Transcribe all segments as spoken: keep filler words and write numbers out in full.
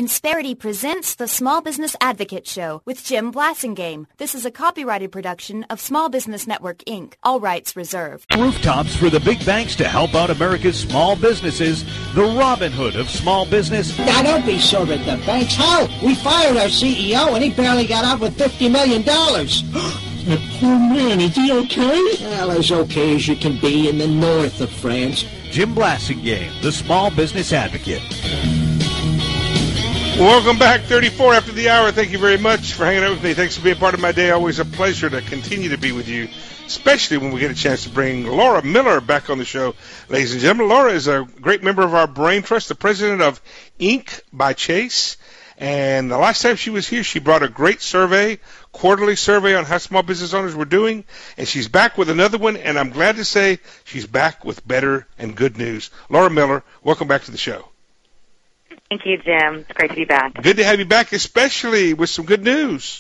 Insperity presents the Small Business Advocate Show with Jim Blasingame. This is a copyrighted production of Small Business Network, Incorporated. All rights reserved. Rooftops for the big banks to help out America's small businesses. The Robin Hood of small business. Now, don't be sore at the banks. How? We fired our C E O and he barely got out with fifty million dollars. That poor man, is he okay? Well, as okay as you can be in the north of France. Jim Blasingame, the Small Business Advocate. Welcome back, thirty-four after the hour. Thank you very much for hanging out with me. Thanks for being part of my day. Always a pleasure to continue to be with you, especially when we get a chance to bring Laura Miller back on the show. Ladies and gentlemen, Laura is a great member of our Brain Trust, the president of Inc by Chase. And the last time she was here, she brought a great survey, quarterly survey on how small business owners were doing. And she's back with another one, and I'm glad to say she's back with better and good news. Laura Miller, welcome back to the show. Thank you, Jim. It's great to be back. Good to have you back, especially with some good news.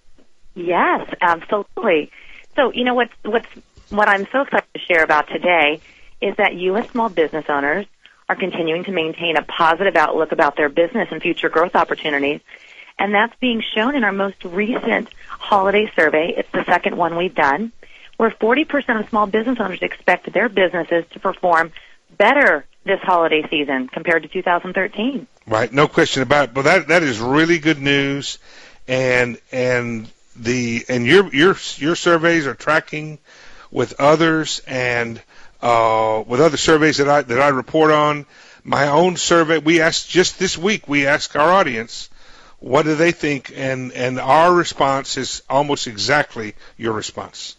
Yes, absolutely. So, you know, what's, what's, what I'm so excited to share about today is that U S small business owners are continuing to maintain a positive outlook about their business and future growth opportunities, and that's being shown in our most recent holiday survey. It's the second one we've done, where forty percent of small business owners expect their businesses to perform better this holiday season compared to two thousand thirteen. Right, no question about it. But that that is really good news, and and the and your your your surveys are tracking with others and uh, with other surveys that I that I report on. My own survey, we asked just this week. We asked our audience, what do they think, and and our response is almost exactly your response.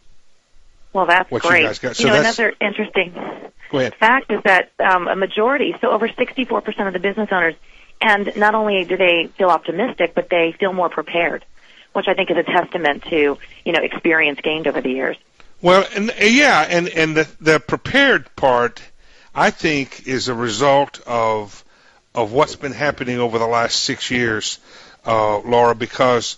Well, that's what great. You, guys got. So you know, that's, another interesting Go ahead. fact is that um, a majority, so over sixty-four percent of the business owners, and not only do they feel optimistic, but they feel more prepared, which I think is a testament to, you know, experience gained over the years. Well, and yeah, and, and the, the prepared part, I think, is a result of of what's been happening over the last six years, uh, Laura, because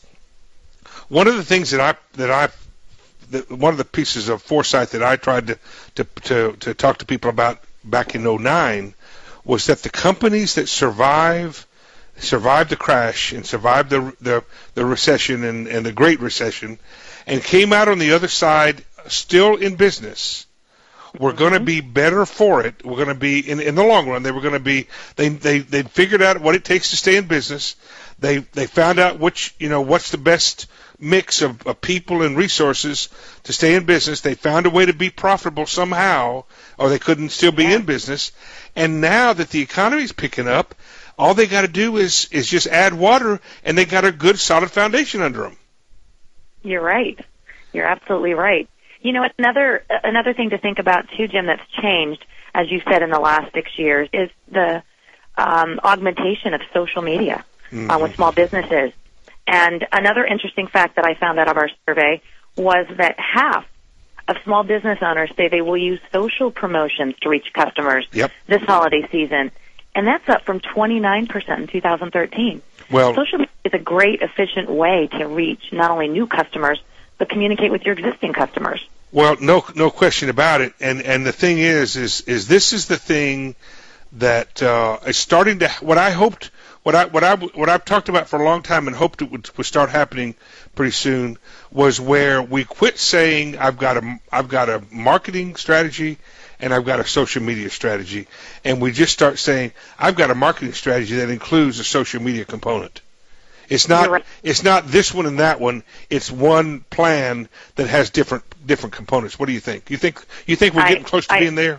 one of the things that I that I The, one of the pieces of foresight that I tried to, to, to, to talk to people about back in oh nine was that the companies that survive survived the crash and survived the the, the recession and, and the Great Recession and came out on the other side still in business were going to be better for it. We're going to be in in the long run. They were going to be they they they figured out what it takes to stay in business. They they found out which you know what's the best mix of, of people and resources to stay in business. They found a way to be profitable somehow, or they couldn't still be yeah. in business. And now that the economy's picking up, all they got to do is is just add water, and they got a good, solid foundation under them. You're right. You're absolutely right. You know, another another thing to think about too, Jim, that's changed, as you said, in the last six years, is the um, augmentation of social media mm-hmm. uh, with small businesses. And another interesting fact that I found out of our survey was that half of small business owners say they will use social promotions to reach customers yep. this holiday season, and that's up from twenty-nine percent in two thousand thirteen. Well, social media is a great, efficient way to reach not only new customers, but communicate with your existing customers. Well, no, no question about it. And and the thing is, is is this is the thing that uh, is starting to. What I hoped, what I what I what I've talked about for a long time and hoped it would, would start happening pretty soon was where we quit saying I've got a I've got a marketing strategy and I've got a social media strategy, and we just start saying I've got a marketing strategy that includes a social media component. It's not right. It's not this one and that one. It's one plan that has different different components. What do you think? You think you think we're getting I, close to I, being there?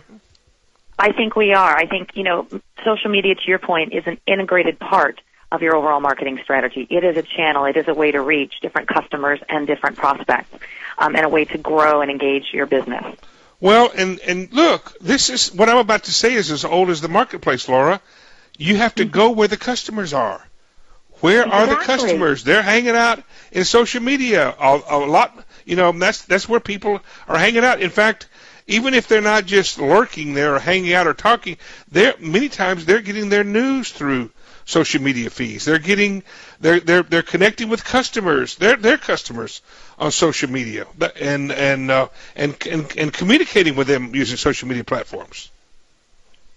I think we are. I think, you know, social media, to your point, is an integrated part of your overall marketing strategy. It is a channel. It is a way to reach different customers and different prospects, um, and a way to grow and engage your business. Well, and, and look, this is what I'm about to say is as old as the marketplace, Laura. You have to go where the customers are. Where Exactly. are the customers? They're hanging out in social media a, a lot. You know, that's that's where people are hanging out. In fact, even if they're not just lurking there or hanging out or talking, they're many times they're getting their news through social media feeds. They're getting they're they're they're connecting with customers. They're their customers on social media and and uh, and and and communicating with them using social media platforms.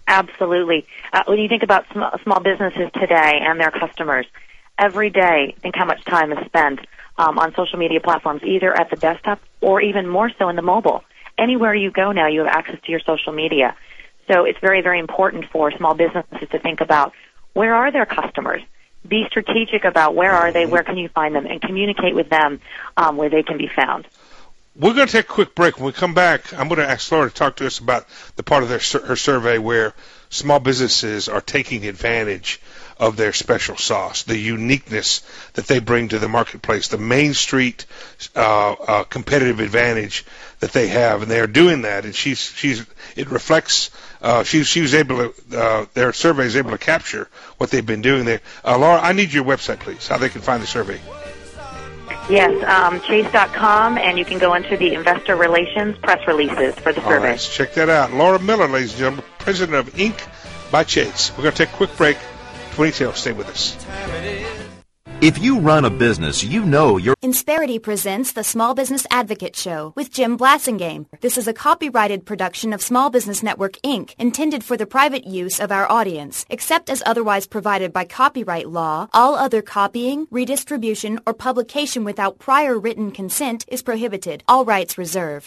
Absolutely. Uh, when you think about sm- small businesses today and their customers, every day, think how much time is spent um, on social media platforms, either at the desktop or even more so in the mobile. Anywhere you go now, you have access to your social media. So it's very, very important for small businesses to think about where are their customers. Be strategic about where are they, where can you find them, and communicate with them um, where they can be found. We're going to take a quick break. When we come back, I'm going to ask Laura to talk to us about the part of their, her survey where small businesses are taking advantage of their special sauce, the uniqueness that they bring to the marketplace, the Main Street uh, uh, competitive advantage that they have, and they are doing that. And she's she's it reflects. Uh, she she was able to. Uh, their survey is able to capture what they've been doing there. Uh, Laura, I need your website, please. How they can find the survey. Yes, um, chase dot com, and you can go into the investor relations press releases for the survey. All right, check that out. Laura Miller, ladies and gentlemen, president of Inc by Chase. We're going to take a quick break. twenty-two, stay with us. If you run a business, you know you're... Insperity presents the Small Business Advocate Show with Jim Blassingame. This is a copyrighted production of Small Business Network, Incorporated, intended for the private use of our audience. Except as otherwise provided by copyright law, all other copying, redistribution, or publication without prior written consent is prohibited. All rights reserved.